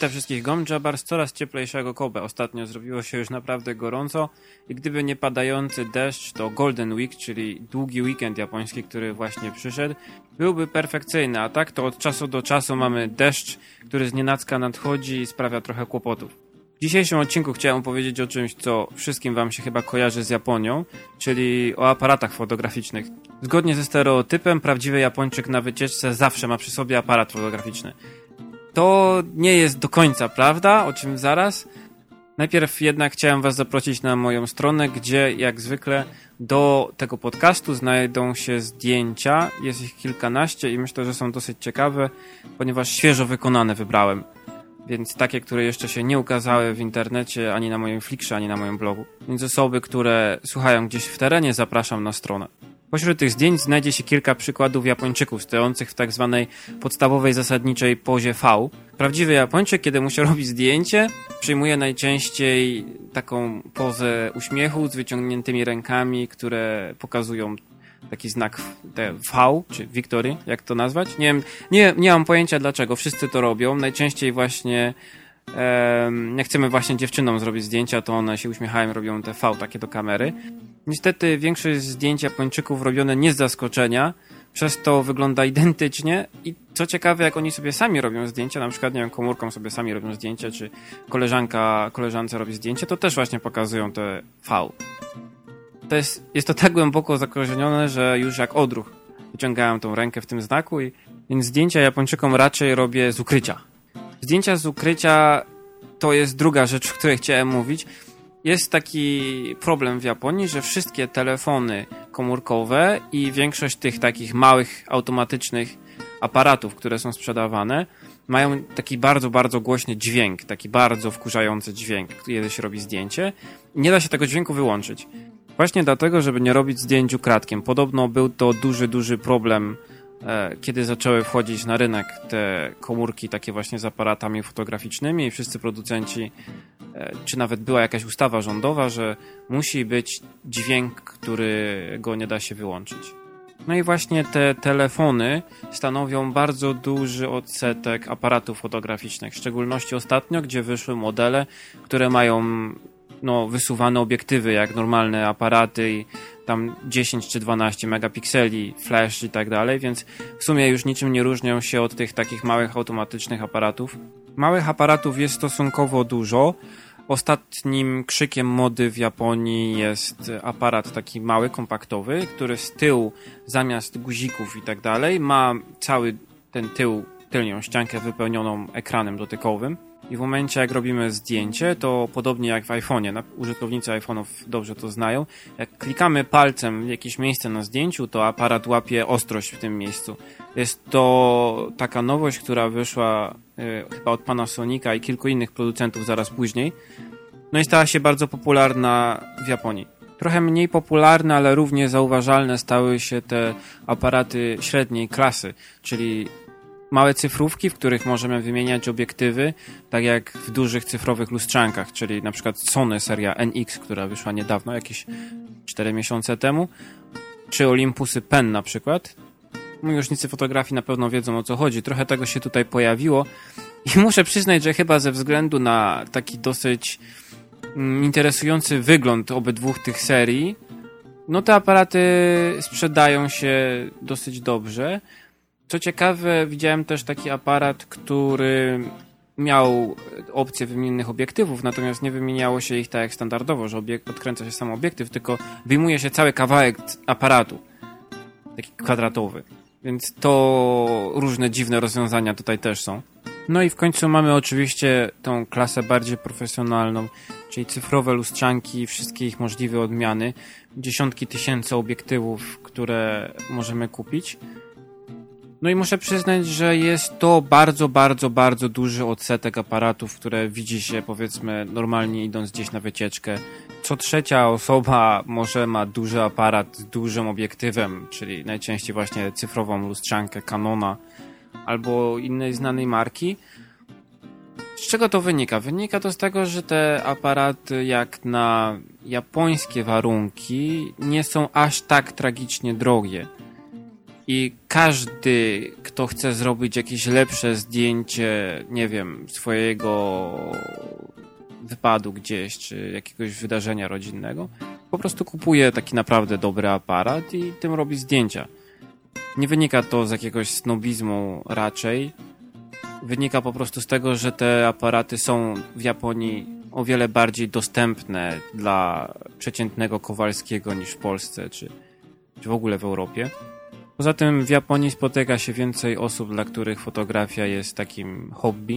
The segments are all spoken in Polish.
Witam wszystkich, Gomjabar z coraz cieplejszego Kobe. Ostatnio zrobiło się już naprawdę gorąco i gdyby nie padający deszcz, to Golden Week, czyli długi weekend japoński, który właśnie przyszedł, byłby perfekcyjny, a tak to od czasu do czasu mamy deszcz, który znienacka nadchodzi i sprawia trochę kłopotów. W dzisiejszym odcinku chciałem powiedzieć o czymś, co wszystkim wam się chyba kojarzy z Japonią, czyli o aparatach fotograficznych. Zgodnie ze stereotypem, prawdziwy Japończyk na wycieczce zawsze ma przy sobie aparat fotograficzny. To nie jest do końca prawda, o czym zaraz. Najpierw jednak chciałem was zaprosić na moją stronę, gdzie jak zwykle do tego podcastu znajdą się zdjęcia. Jest ich kilkanaście i myślę, że są dosyć ciekawe, ponieważ świeżo wykonane wybrałem. Więc takie, które jeszcze się nie ukazały w internecie, ani na moim Flickrze, ani na moim blogu. Więc osoby, które słuchają gdzieś w terenie, zapraszam na stronę. Pośród tych zdjęć znajdzie się kilka przykładów Japończyków stojących w tak zwanej podstawowej zasadniczej pozie V. Prawdziwy Japończyk, kiedy mu się robi zdjęcie, przyjmuje najczęściej taką pozę uśmiechu z wyciągniętymi rękami, które pokazują taki znak V, czy Victory, jak to nazwać. Nie mam pojęcia dlaczego, wszyscy to robią. Najczęściej właśnie jak chcemy właśnie dziewczynom zrobić zdjęcia, to one się uśmiechają, robią te V takie do kamery. Niestety większość zdjęć Japończyków robione nie z zaskoczenia, przez to wygląda identycznie i co ciekawe, jak oni sobie sami robią zdjęcia, na przykład, nie wiem, komórką sobie sami robią zdjęcie, czy koleżance robi zdjęcie, to też właśnie pokazują te V. Jest to tak głęboko zakorzenione, że już jak odruch wyciągałem tą rękę w tym znaku więc zdjęcia Japończykom raczej robię z ukrycia. Zdjęcia z ukrycia to jest druga rzecz, o której chciałem mówić. Jest taki problem w Japonii, że wszystkie telefony komórkowe i większość tych takich małych, automatycznych aparatów, które są sprzedawane, mają taki bardzo, bardzo głośny dźwięk, taki bardzo wkurzający dźwięk, kiedy się robi zdjęcie. Nie da się tego dźwięku wyłączyć. Właśnie dlatego, żeby nie robić zdjęć ukradkiem. Podobno był to duży, duży problem, kiedy zaczęły wchodzić na rynek te komórki takie właśnie z aparatami fotograficznymi i wszyscy producenci, czy nawet była jakaś ustawa rządowa, że musi być dźwięk, którego nie da się wyłączyć. No i właśnie te telefony stanowią bardzo duży odsetek aparatów fotograficznych, w szczególności ostatnio, gdzie wyszły modele, które mają wysuwane obiektywy jak normalne aparaty i tam 10 czy 12 megapikseli, flash i tak dalej, więc w sumie już niczym nie różnią się od tych takich małych automatycznych aparatów. Małych aparatów jest stosunkowo dużo. Ostatnim krzykiem mody w Japonii jest aparat taki mały, kompaktowy, który z tyłu zamiast guzików i tak dalej ma cały ten tylnią ściankę wypełnioną ekranem dotykowym. I w momencie, jak robimy zdjęcie, to podobnie jak w iPhone'ie, użytkownicy iPhone'ów dobrze to znają, jak klikamy palcem w jakieś miejsce na zdjęciu, to aparat łapie ostrość w tym miejscu. Jest to taka nowość, która wyszła chyba od Panasonica i kilku innych producentów zaraz później. No i stała się bardzo popularna w Japonii. Trochę mniej popularne, ale równie zauważalne stały się te aparaty średniej klasy, czyli małe cyfrówki, w których możemy wymieniać obiektywy, tak jak w dużych cyfrowych lustrzankach, czyli na przykład Sony seria NX, która wyszła niedawno, jakieś 4 miesiące temu, czy Olympusy Pen na przykład. Miłośnicy fotografii na pewno wiedzą, o co chodzi. Trochę tego się tutaj pojawiło i muszę przyznać, że chyba ze względu na taki dosyć interesujący wygląd obydwu tych serii, te aparaty sprzedają się dosyć dobrze. Co ciekawe, widziałem też taki aparat, który miał opcję wymiennych obiektywów, natomiast nie wymieniało się ich tak jak standardowo, że odkręca się sam obiektyw, tylko wyjmuje się cały kawałek aparatu, taki kwadratowy. Więc to różne dziwne rozwiązania tutaj też są. No i w końcu mamy oczywiście tą klasę bardziej profesjonalną, czyli cyfrowe lustrzanki, wszystkie ich możliwe odmiany, dziesiątki tysięcy obiektywów, które możemy kupić. No i muszę przyznać, że jest to bardzo, bardzo, bardzo duży odsetek aparatów, które widzi się, powiedzmy, normalnie idąc gdzieś na wycieczkę. Co trzecia osoba może ma duży aparat z dużym obiektywem, czyli najczęściej właśnie cyfrową lustrzankę Canona albo innej znanej marki. Z czego to wynika? Wynika to z tego, że te aparaty jak na japońskie warunki nie są aż tak tragicznie drogie. I każdy, kto chce zrobić jakieś lepsze zdjęcie, nie wiem, swojego wypadu gdzieś, czy jakiegoś wydarzenia rodzinnego, po prostu kupuje taki naprawdę dobry aparat i tym robi zdjęcia. Nie wynika to z jakiegoś snobizmu raczej. Wynika po prostu z tego, że te aparaty są w Japonii o wiele bardziej dostępne dla przeciętnego Kowalskiego niż w Polsce, czy w ogóle w Europie. Poza tym w Japonii spotyka się więcej osób, dla których fotografia jest takim hobby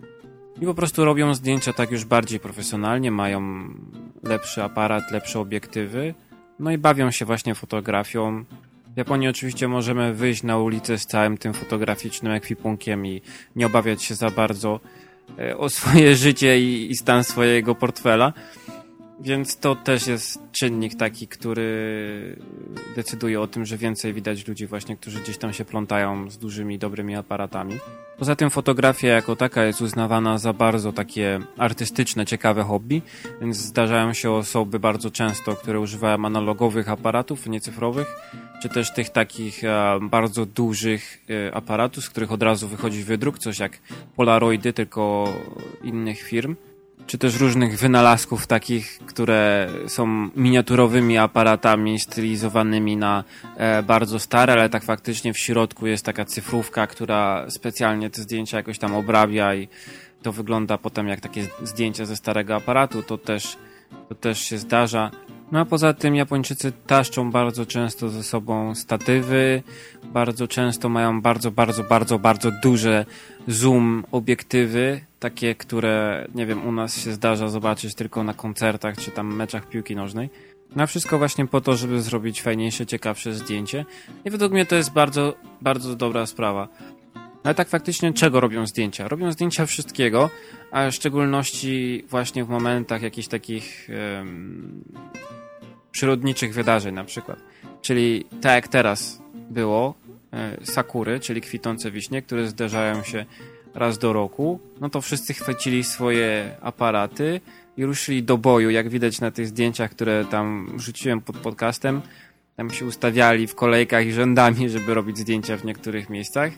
i po prostu robią zdjęcia tak już bardziej profesjonalnie, mają lepszy aparat, lepsze obiektywy, no i bawią się właśnie fotografią. W Japonii oczywiście możemy wyjść na ulicę z całym tym fotograficznym ekwipunkiem i nie obawiać się za bardzo o swoje życie i stan swojego portfela. Więc to też jest czynnik taki, który decyduje o tym, że więcej widać ludzi właśnie, którzy gdzieś tam się plątają z dużymi, dobrymi aparatami. Poza tym fotografia jako taka jest uznawana za bardzo takie artystyczne, ciekawe hobby, więc zdarzają się osoby bardzo często, które używają analogowych aparatów, nie cyfrowych, czy też tych takich bardzo dużych aparatów, z których od razu wychodzi wydruk, coś jak Polaroidy, tylko innych firm. Czy też różnych wynalazków takich, które są miniaturowymi aparatami stylizowanymi na bardzo stare, ale tak faktycznie w środku jest taka cyfrówka, która specjalnie te zdjęcia jakoś tam obrabia i to wygląda potem jak takie zdjęcia ze starego aparatu. To też się zdarza. No a poza tym Japończycy taszczą bardzo często ze sobą statywy, bardzo często mają bardzo duże zoom obiektywy, takie, które, nie wiem, u nas się zdarza zobaczyć tylko na koncertach czy tam meczach piłki nożnej. No a wszystko właśnie po to, żeby zrobić fajniejsze, ciekawsze zdjęcie. I według mnie to jest bardzo dobra sprawa. Ale tak faktycznie czego robią zdjęcia? Robią zdjęcia wszystkiego, a w szczególności właśnie w momentach jakichś takich przyrodniczych wydarzeń na przykład. Czyli tak jak teraz było, sakury, czyli kwitnące wiśnie, które zdarzają się raz do roku, no to wszyscy chwycili swoje aparaty i ruszyli do boju, jak widać na tych zdjęciach, które tam wrzuciłem pod podcastem. Tam się ustawiali w kolejkach i rzędami, żeby robić zdjęcia w niektórych miejscach.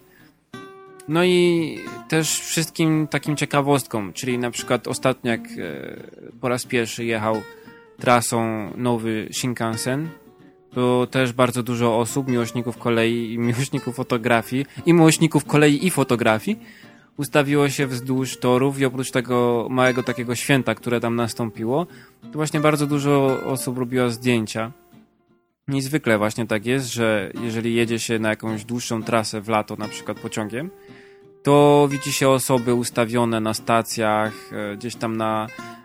No i też wszystkim takim ciekawostkom, czyli na przykład ostatnio jak po raz pierwszy jechał trasą nowy Shinkansen, to też bardzo dużo osób, miłośników kolei i miłośników fotografii i miłośników kolei i fotografii ustawiło się wzdłuż torów i oprócz tego małego takiego święta, które tam nastąpiło, to właśnie bardzo dużo osób robiło zdjęcia. Niezwykle właśnie tak jest, że jeżeli jedzie się na jakąś dłuższą trasę w lato, na przykład pociągiem, to widzi się osoby ustawione na stacjach, gdzieś tam na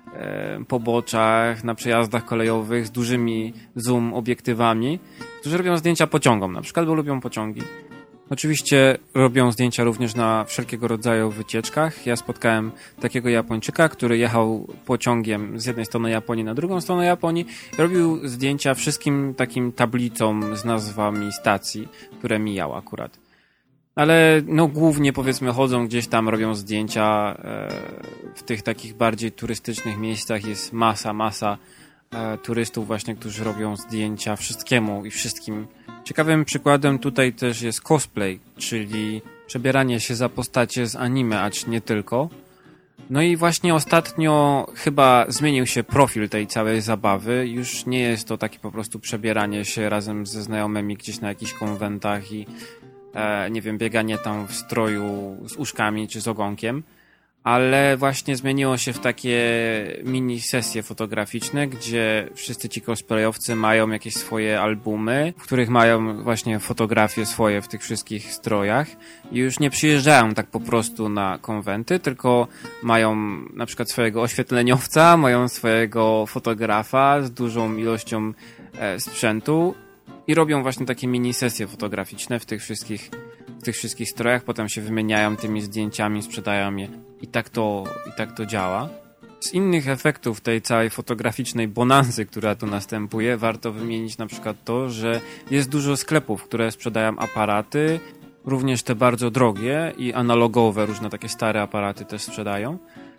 poboczach, na przejazdach kolejowych z dużymi zoom obiektywami, którzy robią zdjęcia pociągom, na przykład, bo lubią pociągi. Oczywiście robią zdjęcia również na wszelkiego rodzaju wycieczkach. Ja spotkałem takiego Japończyka, który jechał pociągiem z jednej strony Japonii na drugą stronę Japonii i robił zdjęcia wszystkim takim tablicom z nazwami stacji, które mijał akurat. Ale no głównie powiedzmy chodzą gdzieś tam, robią zdjęcia w tych takich bardziej turystycznych miejscach. Jest masa turystów właśnie, którzy robią zdjęcia wszystkiemu i wszystkim. Ciekawym przykładem tutaj też jest cosplay, czyli przebieranie się za postacie z anime, acz nie tylko. No i właśnie ostatnio chyba zmienił się profil tej całej zabawy. Już nie jest to takie po prostu przebieranie się razem ze znajomymi gdzieś na jakichś konwentach i nie wiem, bieganie tam w stroju z uszkami czy z ogonkiem, ale właśnie zmieniło się w takie mini sesje fotograficzne, gdzie wszyscy ci cosplayowcy mają jakieś swoje albumy, w których mają właśnie fotografie swoje w tych wszystkich strojach i już nie przyjeżdżają tak po prostu na konwenty, tylko mają na przykład swojego oświetleniowca, mają swojego fotografa z dużą ilością sprzętu i robią właśnie takie mini sesje fotograficzne w tych wszystkich strojach, potem się wymieniają tymi zdjęciami, sprzedają je i tak to działa. Z innych efektów tej całej fotograficznej bonanzy, która tu następuje, warto wymienić na przykład to, że jest dużo sklepów, które sprzedają aparaty, również te bardzo drogie i analogowe, różne takie stare aparaty też sprzedają.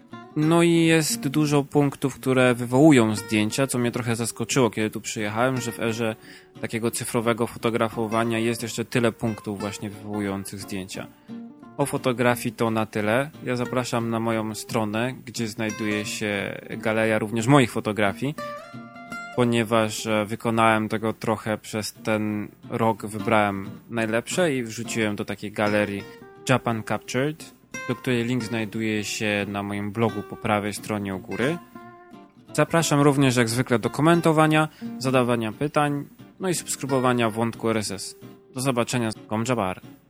No i jest dużo punktów, które wywołują zdjęcia, co mnie trochę zaskoczyło, kiedy tu przyjechałem, że w erze takiego cyfrowego fotografowania jest jeszcze tyle punktów właśnie wywołujących zdjęcia. O fotografii to na tyle. Ja zapraszam na moją stronę, gdzie znajduje się galeria również moich fotografii, ponieważ wykonałem tego trochę przez ten rok, wybrałem najlepsze i wrzuciłem do takiej galerii Japan Captured, do której link znajduje się na moim blogu po prawej stronie u góry. Zapraszam również jak zwykle do komentowania, zadawania pytań, no i subskrybowania wątku RSS. Do zobaczenia z Komjabar.